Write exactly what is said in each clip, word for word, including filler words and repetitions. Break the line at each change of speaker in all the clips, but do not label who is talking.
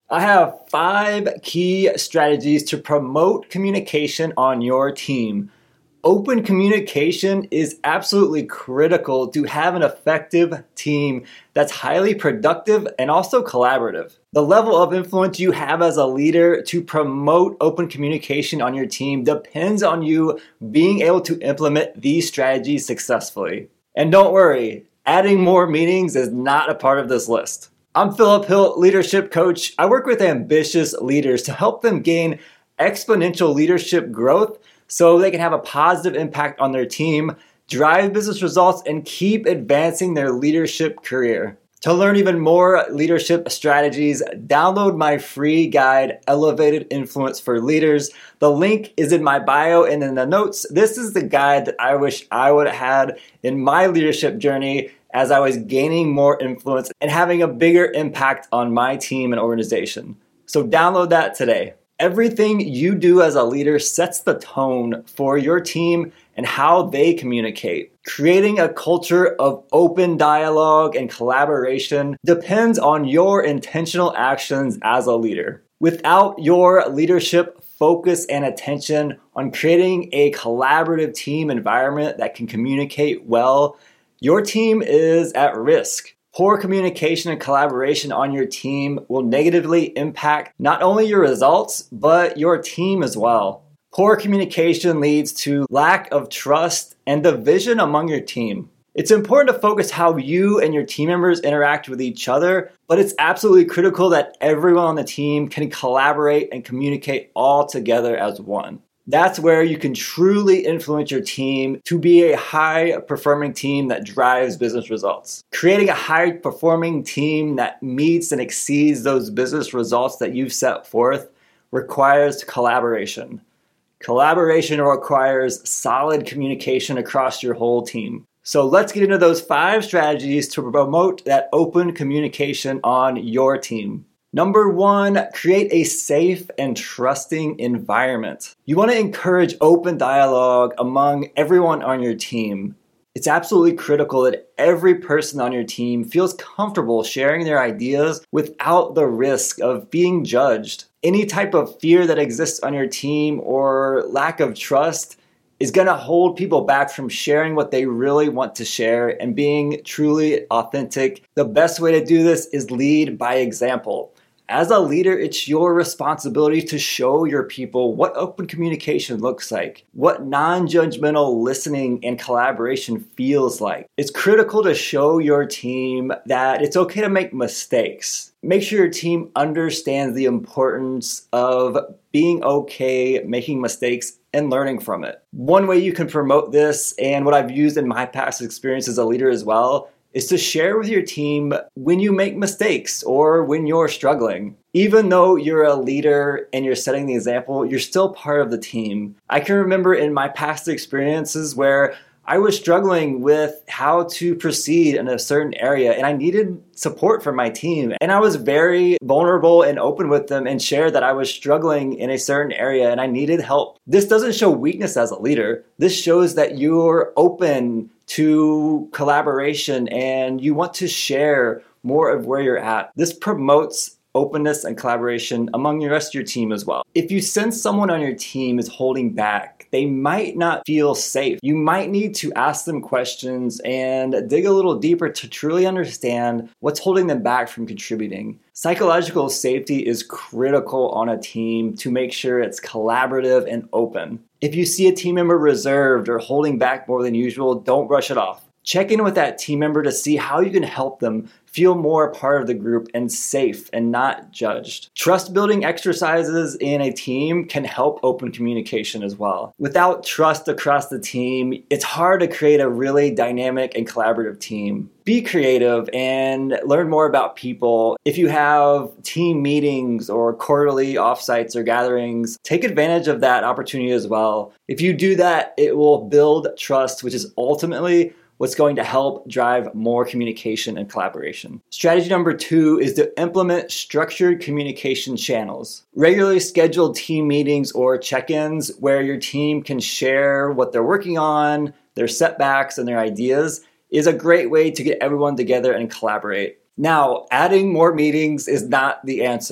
I have five key strategies to promote communication on your team. Open communication is absolutely critical to have an effective team that's highly productive and also collaborative. The level of influence you have as a leader to promote open communication on your team depends on you being able to implement these strategies successfully. And don't worry, adding more meetings is not a part of this list. I'm Philip Hill, leadership coach. I work with ambitious leaders to help them gain exponential leadership growth so they can have a positive impact on their team, drive business results, and keep advancing their leadership career. To learn even more leadership strategies, download my free guide, Elevated Influence for Leaders. The link is in my bio and in the notes. This is the guide that I wish I would have had in my leadership journey as I was gaining more influence and having a bigger impact on my team and organization. So download that today. Everything you do as a leader sets the tone for your team and how they communicate. Creating a culture of open dialogue and collaboration depends on your intentional actions as a leader. Without your leadership focus and attention on creating a collaborative team environment that can communicate well, your team is at risk. Poor communication and collaboration on your team will negatively impact not only your results, but your team as well. Poor communication leads to lack of trust and division among your team. It's important to focus how you and your team members interact with each other, but it's absolutely critical that everyone on the team can collaborate and communicate all together as one. That's where you can truly influence your team to be a high-performing team that drives business results. Creating a high-performing team that meets and exceeds those business results that you've set forth requires collaboration. Collaboration requires solid communication across your whole team. So let's get into those five strategies to promote that open communication on your team. Number one, create a safe and trusting environment. You want to encourage open dialogue among everyone on your team. It's absolutely critical that every person on your team feels comfortable sharing their ideas without the risk of being judged. Any type of fear that exists on your team or lack of trust is going to hold people back from sharing what they really want to share and being truly authentic. The best way to do this is lead by example. As a leader, it's your responsibility to show your people what open communication looks like, what non-judgmental listening and collaboration feels like. It's critical to show your team that it's okay to make mistakes. Make sure your team understands the importance of being okay making mistakes and learning from it. One way you can promote this, and what I've used in my past experience as a leader as well, is to share with your team when you make mistakes or when you're struggling. Even though you're a leader and you're setting the example, you're still part of the team. I can remember in my past experiences where I was struggling with how to proceed in a certain area and I needed support from my team. And I was very vulnerable and open with them and shared that I was struggling in a certain area and I needed help. This doesn't show weakness as a leader. This shows that you're open to collaboration and you want to share more of where you're at. This promotes openness and collaboration among the rest of your team as well. If you sense someone on your team is holding back, they might not feel safe. You might need to ask them questions and dig a little deeper to truly understand what's holding them back from contributing. Psychological safety is critical on a team to make sure it's collaborative and open. If you see a team member reserved or holding back more than usual, don't brush it off. Check in with that team member to see how you can help them feel more a part of the group and safe and not judged. Trust building exercises in a team can help open communication as well. Without trust across the team, it's hard to create a really dynamic and collaborative team. Be creative and learn more about people. If you have team meetings or quarterly offsites or gatherings, take advantage of that opportunity as well. If you do that, it will build trust, which is ultimately what's going to help drive more communication and collaboration. Strategy number two is to implement structured communication channels. Regularly scheduled team meetings or check-ins where your team can share what they're working on, their setbacks, and their ideas is a great way to get everyone together and collaborate. Now, adding more meetings is not the answer.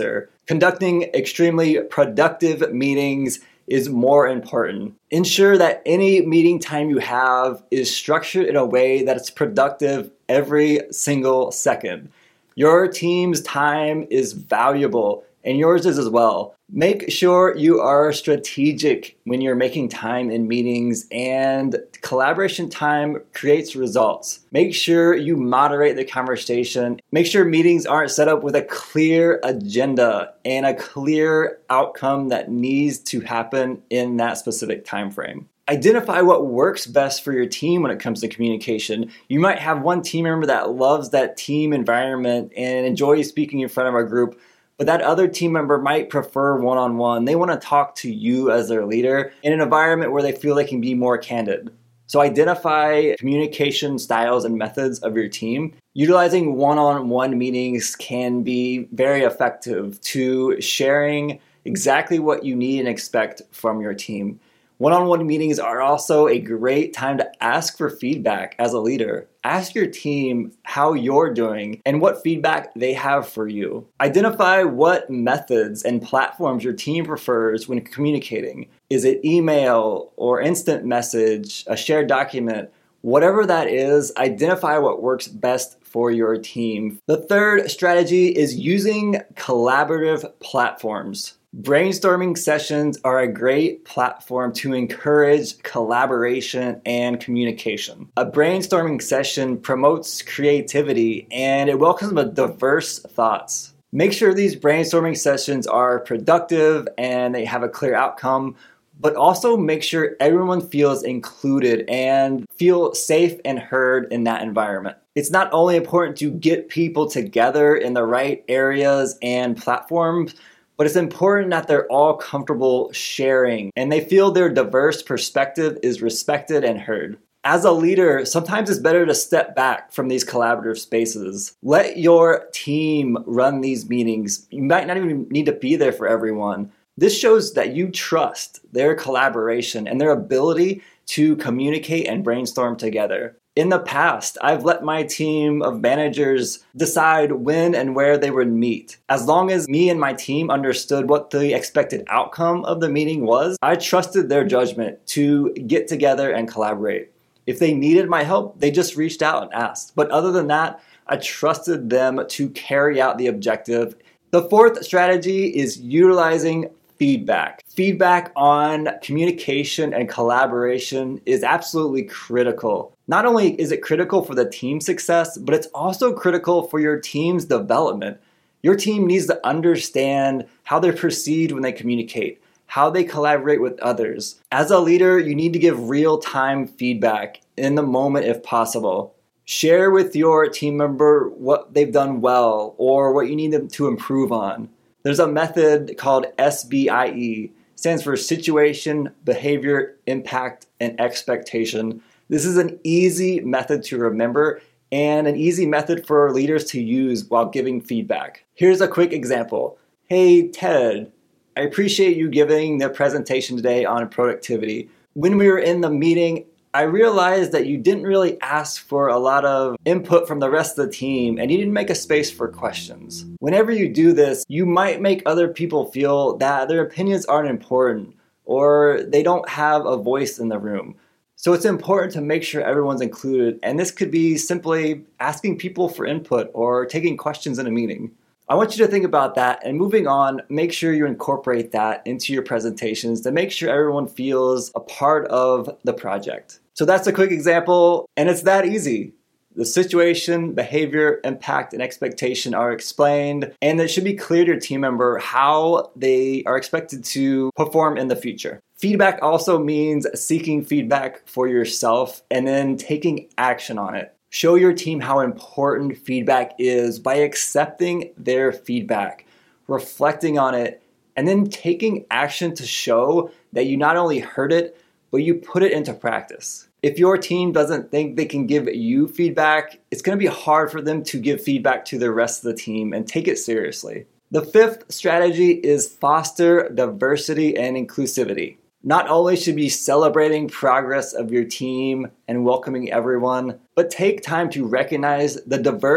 Conducting extremely productive meetings is more important. Ensure that any meeting time you have is structured in a way that it's productive every single second. Your team's time is valuable, and yours is as well. Make sure you are strategic when you're making time in meetings, and collaboration time creates results. Make sure you moderate the conversation. Make sure meetings aren't set up with a clear agenda and a clear outcome that needs to happen in that specific time frame. Identify what works best for your team when it comes to communication. You might have one team member that loves that team environment and enjoys speaking in front of our group, but that other team member might prefer one-on-one. They want to talk to you as their leader in an environment where they feel they can be more candid. So identify communication styles and methods of your team. Utilizing one-on-one meetings can be very effective to sharing exactly what you need and expect from your team. One-on-one meetings are also a great time to ask for feedback as a leader. Ask your team how you're doing and what feedback they have for you. Identify what methods and platforms your team prefers when communicating. Is it email or instant message, a shared document? Whatever that is, identify what works best for your team. The third strategy is using collaborative platforms. Brainstorming sessions are a great platform to encourage collaboration and communication. A brainstorming session promotes creativity and it welcomes diverse thoughts. Make sure these brainstorming sessions are productive and they have a clear outcome, but also make sure everyone feels included and feel safe and heard in that environment. It's not only important to get people together in the right areas and platforms, but it's important that they're all comfortable sharing and they feel their diverse perspective is respected and heard. As a leader, sometimes it's better to step back from these collaborative spaces. Let your team run these meetings. You might not even need to be there for everyone. This shows that you trust their collaboration and their ability to communicate and brainstorm together. In the past, I've let my team of managers decide when and where they would meet. As long as me and my team understood what the expected outcome of the meeting was, I trusted their judgment to get together and collaborate. If they needed my help, they just reached out and asked. But other than that, I trusted them to carry out the objective. The fourth strategy is utilizing feedback. Feedback on communication and collaboration is absolutely critical. Not only is it critical for the team's success, but it's also critical for your team's development. Your team needs to understand how they're perceived when they communicate, how they collaborate with others. As a leader, you need to give real-time feedback in the moment if possible. Share with your team member what they've done well or what you need them to improve on. There's a method called S B I E, stands for Situation, Behavior, Impact, and Expectation. This is an easy method to remember and an easy method for leaders to use while giving feedback. Here's a quick example. Hey, Ted, I appreciate you giving the presentation today on productivity. When we were in the meeting, I realized that you didn't really ask for a lot of input from the rest of the team and you didn't make a space for questions. Whenever you do this, you might make other people feel that their opinions aren't important or they don't have a voice in the room. So it's important to make sure everyone's included, and this could be simply asking people for input or taking questions in a meeting. I want you to think about that, and moving on, make sure you incorporate that into your presentations to make sure everyone feels a part of the project. So that's a quick example, and it's that easy. The situation, behavior, impact, and expectation are explained, and it should be clear to your team member how they are expected to perform in the future. Feedback also means seeking feedback for yourself and then taking action on it. Show your team how important feedback is by accepting their feedback, reflecting on it, and then taking action to show that you not only heard it, but you put it into practice. If your team doesn't think they can give you feedback, it's going to be hard for them to give feedback to the rest of the team and take it seriously. The fifth strategy is foster diversity and inclusivity. Not only should you be celebrating progress of your team and welcoming everyone, but take time to recognize the diverse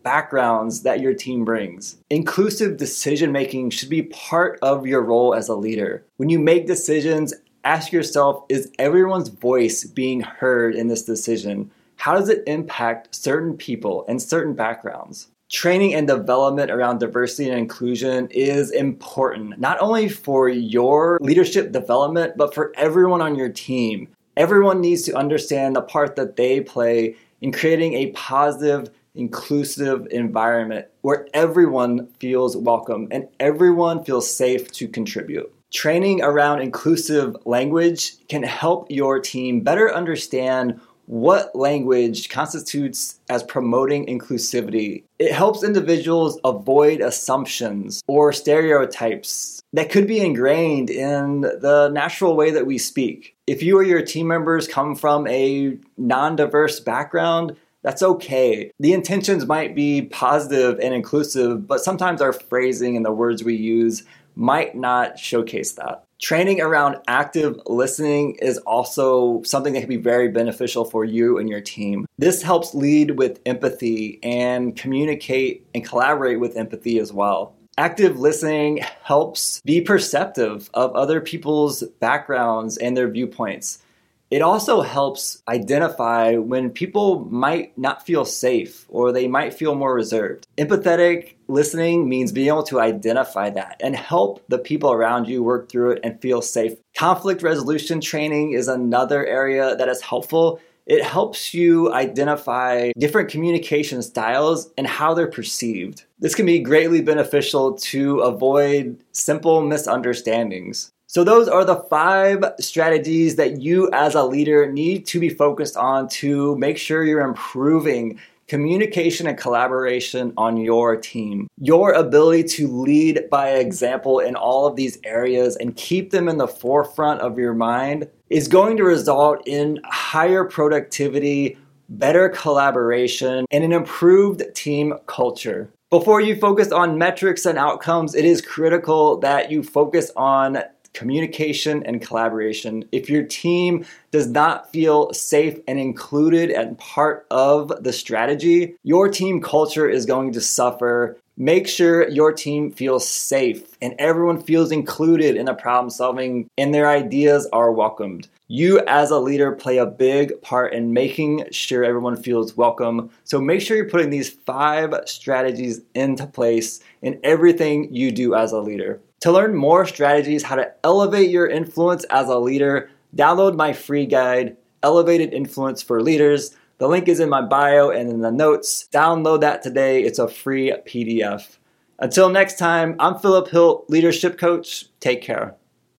backgrounds that your team brings. Inclusive decision making should be part of your role as a leader. When you make decisions, ask yourself, is everyone's voice being heard in this decision? How does it impact certain people and certain backgrounds? Training and development around diversity and inclusion is important, not only for your leadership development, but for everyone on your team. Everyone needs to understand the part that they play in creating a positive, inclusive environment where everyone feels welcome and everyone feels safe to contribute. Training around inclusive language can help your team better understand what language constitutes as promoting inclusivity. It helps individuals avoid assumptions or stereotypes that could be ingrained in the natural way that we speak. If you or your team members come from a non-diverse background, that's okay. The intentions might be positive and inclusive, but sometimes our phrasing and the words we use might not showcase that. Training around active listening is also something that can be very beneficial for you and your team. This helps lead with empathy and communicate and collaborate with empathy as well. Active listening helps be perceptive of other people's backgrounds and their viewpoints. It also helps identify when people might not feel safe or they might feel more reserved. Empathetic listening means being able to identify that and help the people around you work through it and feel safe. Conflict resolution training is another area that is helpful. It helps you identify different communication styles and how they're perceived. This can be greatly beneficial to avoid simple misunderstandings. So those are the five strategies that you as a leader need to be focused on to make sure you're improving communication and collaboration on your team. Your ability to lead by example in all of these areas and keep them in the forefront of your mind is going to result in higher productivity, better collaboration, and an improved team culture. Before you focus on metrics and outcomes, it is critical that you focus on communication and collaboration. If your team does not feel safe and included and part of the strategy, your team culture is going to suffer. Make sure your team feels safe and everyone feels included in the problem solving and their ideas are welcomed. You as a leader play a big part in making sure everyone feels welcome. So make sure you're putting these five strategies into place in everything you do as a leader. To learn more strategies how to elevate your influence as a leader, download my free guide, Elevated Influence for Leaders. The link is in my bio and in the notes. Download that today. It's a free P D F. Until next time, I'm Philip Hill, Leadership Coach. Take care.